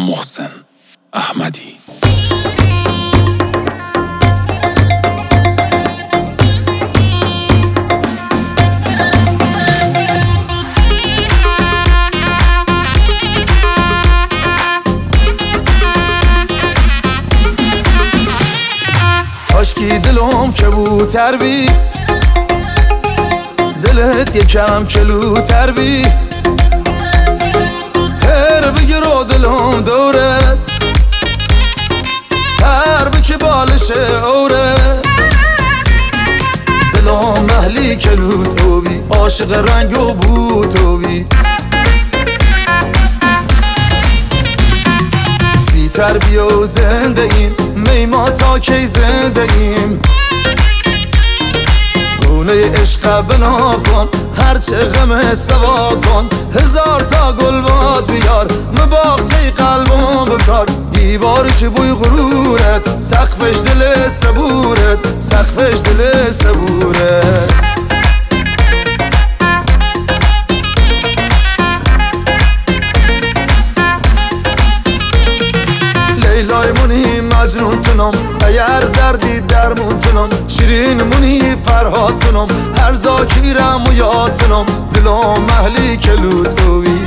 محسن احمدی. کاشکی دلم کبوتر بی، دلت یکم کلوتر بی، هر بگیر و دلم دورت، هر بکی بالش اورت، دلم محلی کلوتو بی، عاشق رنگ و بوتو بی، زیتر بیا و زنده ایم، میما تا کی زنده ایم، خونه عشق بنا کن، هرچه غم سوا کن، هزار تا گل باد بیار، مباغچه قلبم بکار، دیوارش بوی غرورت، سقفش دل صبورت، سقفش دل صبورت. لیلای مونی مجنون تنم، اگر دردی درمون تنم، شیرین مونی فرهاد تنم، هر زاکیرم و یاد تنم، دلم محلی کلوتوی،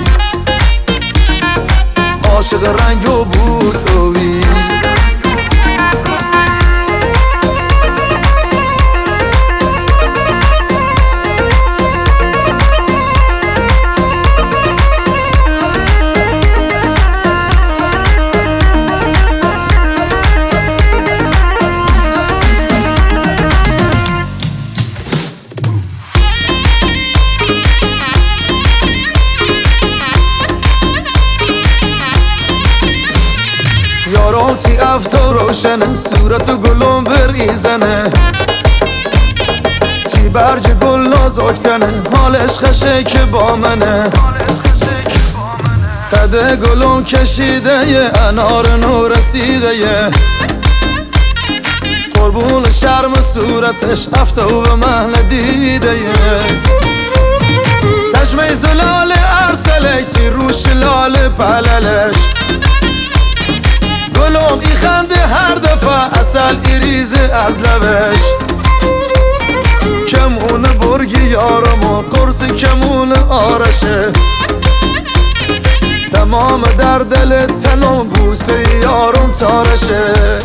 عاشق رنگ و بوتوی. یارم تی افتو روشنه، صورت و گلم بریزنه، چی برج گل نازکتنه، حالش خشه که با منه، قده گلم کشیده یه انار نو رسیده یه، قربون شرم صورتش افتو به محل دیده یه، چشمه زلال ارسلش چی روش لال پللش، گلم ای خنده هر دفعه اصل ایریزه از لبش، کمون برگی یارم و قرص کمون آرشه، تمام در دل تنم بوسه یارم تارشه.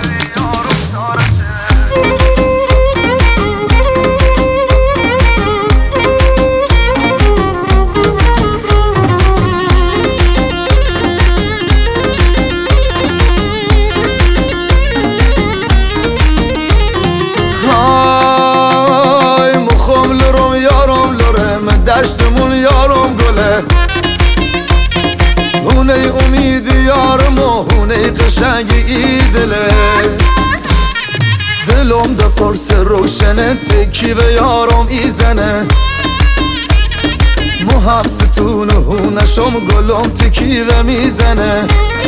دشتمون یارم گله، هونه امید یارم و هونه قشنگ ای دله، دلم ده قرص روشنه تکی به یارم ایزنه، مو هم ستون هونشم گلم تکی به میزنه،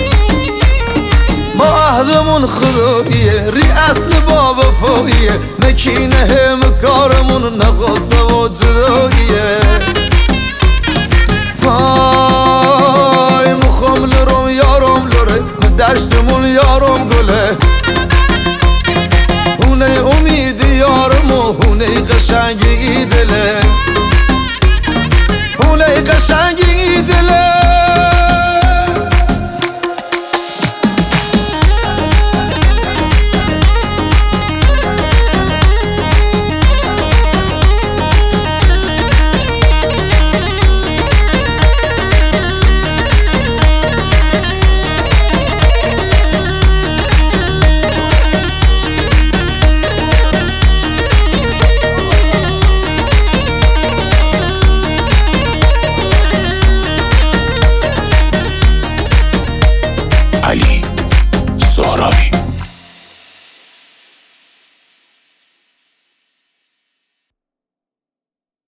ما عهدمون خداییه، ری اصل با وفاییه، نکینه هم کارمون نقاصه و جداییه، های مخم لرم یارم لره، دشتمون